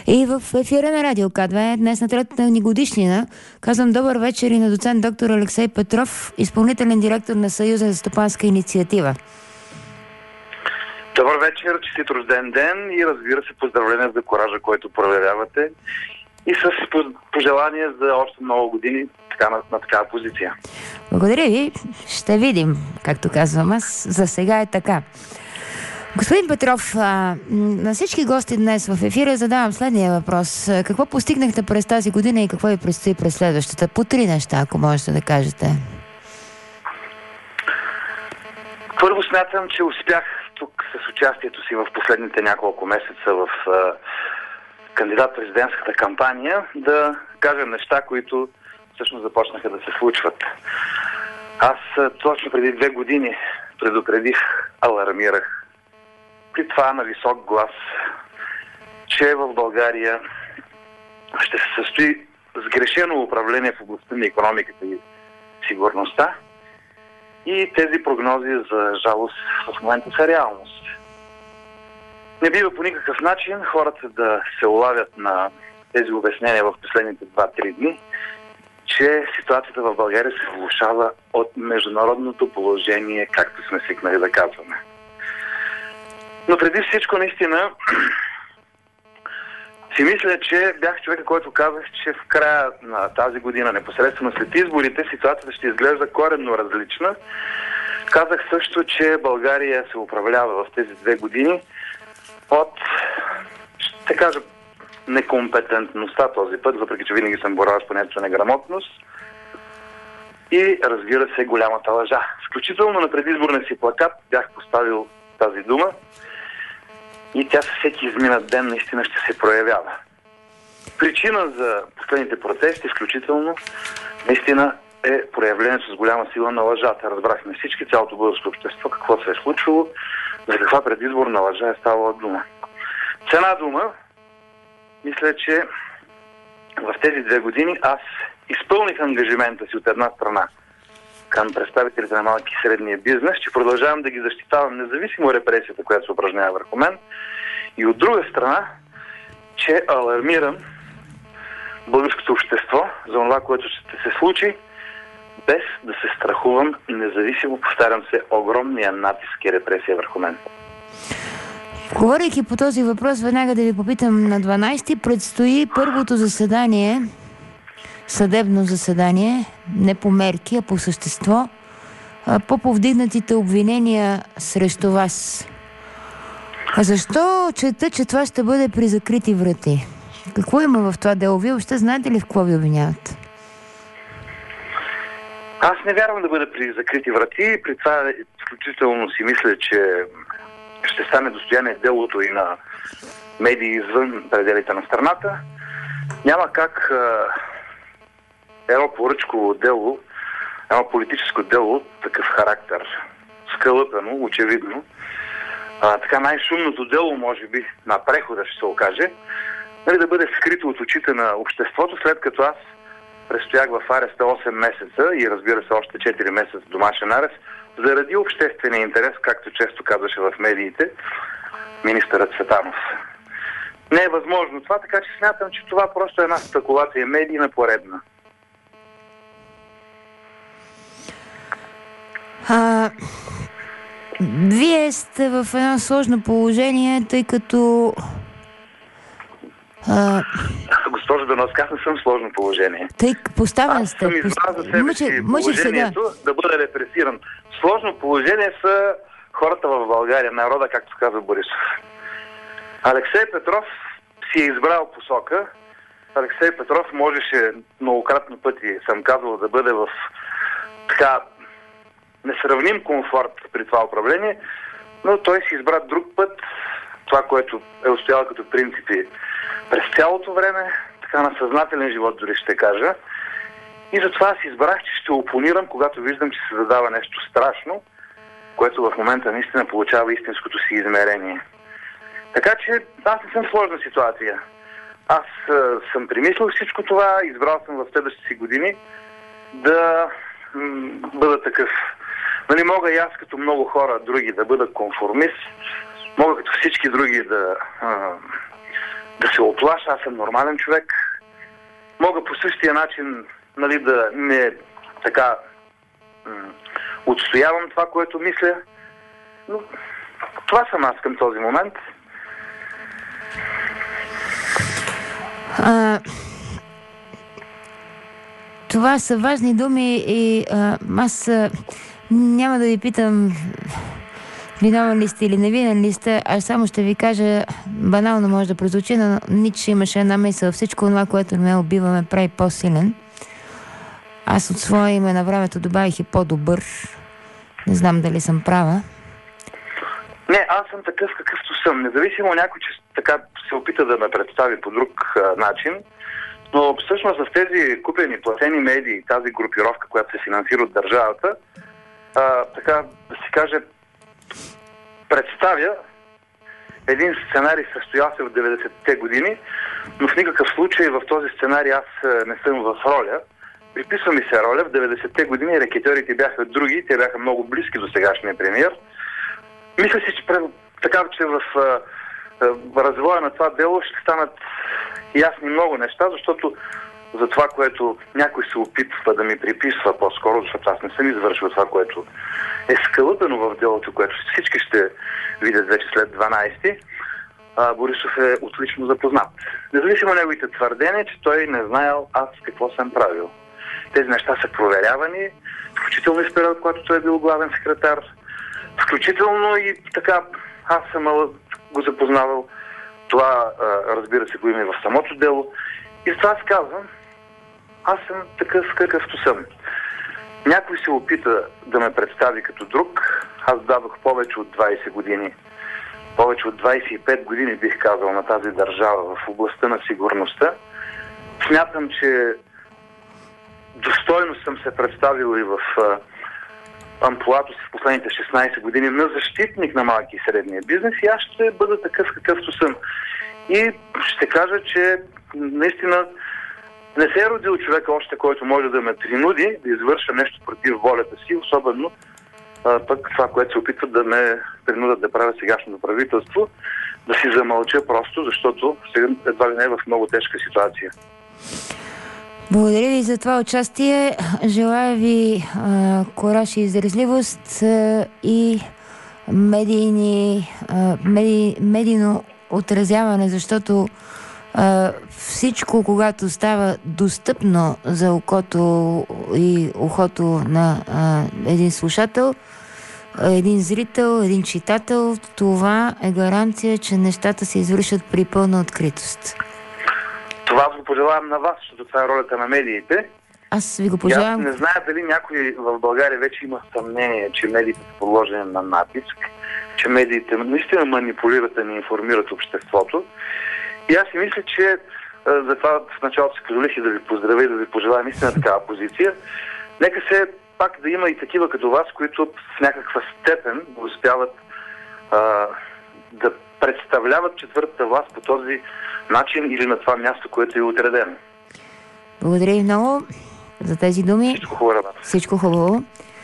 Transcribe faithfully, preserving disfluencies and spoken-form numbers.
И в ефира на Радио К две, днес на третата ни годишнина, казвам добър вечер и на доцент доктор Алексей Петров, изпълнителен директор на Съюза за стопанска инициатива. Добър вечер, честит рожден ден и разбира се поздравления за коража, който проявявате и с пожелания за още много години така, на, на такава позиция. Благодаря ви. Ще видим, както казвам аз. За сега е така. Господин Петров, а, на всички гости днес в ефира задавам следния въпрос. Какво постигнахте през тази година и какво ви предстои през следващата? По три неща, ако можете да кажете. Първо смятам, че успях тук с участието си в последните няколко месеца в а, кандидат-президентската кампания да кажа неща, които всъщност започнаха да се случват. Аз а, точно преди две години предупредих, алармирах при това на висок глас, че в България ще се състои сгрешено управление в областта на икономиката и сигурността. И тези прогнози, за жалост, в момента са реалност. Не бива по никакъв начин хората да се улавят на тези обяснения в последните два-три дни, че ситуацията в България се влошава от международното положение, както сме свикнали да казваме. Но преди всичко, наистина, си мисля, че бях човека, който казах, че в края на тази година, непосредствено след изборите, ситуацията ще изглежда коренно различна. Казах също, че България се управлява в тези две години от, ще кажа, некомпетентността този път, въпреки че винаги съм борал с понятието неграмотност, и, разбира се, голямата лъжа. Включително на предизборния си плакат бях поставил тази дума и тя със всеки изминат ден наистина ще се проявява. Причина за последните протести, включително, наистина е проявлението с голяма сила на лъжата. Разбрахме всички, цялото българско общество, какво се е случило, за каква предизборна лъжа е ставала дума. С една дума, мисля, че в тези две години аз изпълних ангажимента си от една страна към представителите на малки и средния бизнес, че продължавам да ги защитавам независимо репресията, която се упражнява върху мен, и от друга страна, че алармирам българското общество за това, което ще се случи, без да се страхувам, независимо, повтарям се, огромния натиск и репресия върху мен. Говорейки по този въпрос, веднага да ви попитам, на дванадесети предстои първото заседание, съдебно заседание, не по мерки, а по същество, по повдигнатите обвинения срещу вас. А защо чета, че това ще бъде при закрити врати? Какво има в това дело? Вие въобще знаете ли в какво ви обвиняват? Аз не вярвам да бъда при закрити врати. При това включително си мисля, че ще стане достояние делото и на медии извън пределите на страната. Няма как едно поръчково дело, едно политическо дело, такъв характер, скълъпено, очевидно, а, така най-шумното дело, може би, на прехода ще се окаже, нали, да бъде скрито от очите на обществото, след като аз престоях в ареста осем месеца и, разбира се, още четири месеца домашен арест, заради обществения интерес, както често казваше в медиите министърът Цветанов. Не е възможно това, така че смятам, че това просто е една спекулация медийна поредна. А, вие сте в едно сложно положение, тъй като... А... Госпожо Дановска, не съм в сложно положение. Тъй поставен Аз сте... съм избрал за себе Мъче, си да. положението да бъда репресиран. Сложно положение са хората в България, народа, както казва Борисов. Алексей Петров си е избрал посока. Алексей Петров можеше многократно пъти, съм казвал, да бъде в така несравним комфорт при това управление, но той си избра друг път, това, което е устоял като принципи през цялото време, така на съзнателен живот дори ще кажа. И затова аз избрах, че ще опонирам, когато виждам, че се задава нещо страшно, което в момента наистина получава истинското си измерение. Така че аз не съм в сложна ситуация. Аз а, съм примислил всичко това, избрал съм в следващите си години да м- бъда такъв. Нали, мога и аз като много хора други да бъда конформист, мога като всички други да, а, да се оплаша, аз съм нормален човек. Мога по същия начин, нали, да не така м- отстоявам това, което мисля. Но това съм аз към този момент. А, това са важни думи и а, аз а, няма да ви питам виновен ли сте или невинен ли сте, аз само ще ви кажа, банално може да прозвучи, но Ницше имаше една мисъл: всичко това, което ме убива, ме прави по-силен. Аз от своя име на времето добавих и по-добър. Не знам дали съм права. Не, аз съм такъв какъвто съм. Независимо някой, че така се опита да ме представи по друг а, начин, но всъщност с тези купени, платени медии, тази групировка, която се финансира от държавата, а, така да си каже, представя един сценарий, състоял се в деветдесетте години, но в никакъв случай в този сценарий аз не съм в роля. Приписва ми се роля. В деветдесетте години рекетьорите бяха други, те бяха много близки до сегашния премиер. Мисля си, че, така, че в а, а, развоя на това дело ще станат ясни много неща, защото за това, което някой се опитва да ми приписва по-скоро, защото аз не съм извършил това, което е скълъпено в делото, което всички ще видят вече след дванайсети, а, Борисов е отлично запознат. Независимо от неговите твърдения, че той не знаел аз какво съм правил. Тези неща са проверявани, включително и в период, когато той е бил главен секретар, включително и така аз съм го запознавал. Това, а, разбира се, го има и в самото дело. И с това аз казвам, аз съм такъв какъвто съм. Някой се опита да ме представи като друг. Аз дадох повече от двайсет години. Повече от двайсет и пет години, бих казал, на тази държава в областта на сигурността. Смятам, че достойно съм се представил и в а, амплуато си в последните шестнайсет години на защитник на малки и средния бизнес, и аз ще бъда такъв какъвто съм. И ще кажа, че наистина не се е родил човек още, който може да ме принуди да извърша нещо против волята си, особено а, пък това, което се опитват да ме принудят да правя сегашното правителство, да си замълча просто, защото сега едва ли не е в много тежка ситуация. Благодаря ви за това участие. Желая ви а, кораж и издръжливост а, и медийни, а, меди, медийно отразяване, защото а, всичко, когато става достъпно за окото и ухото на а, един слушател, един зрител, един читател, това е гаранция, че нещата се извършат при пълна откритост. Това го пожелавам на вас, защото това е ролята на медиите. Аз ви го пожелавам. Аз не зная дали някой в България вече има съмнение, че медиите са подложени на натиск, че медиите наистина манипулират и не информират обществото. И аз си мисля, че затова в началото се позволих и да ви поздравя и да ви пожелая наистина такава позиция. Нека се пак да има и такива като вас, които в някаква степен успяват а, да представляват четвъртата власт по този начин или на това място, което е отредено. Благодаря ви много за тези думи. Всичко хубаво. Всичко хубаво.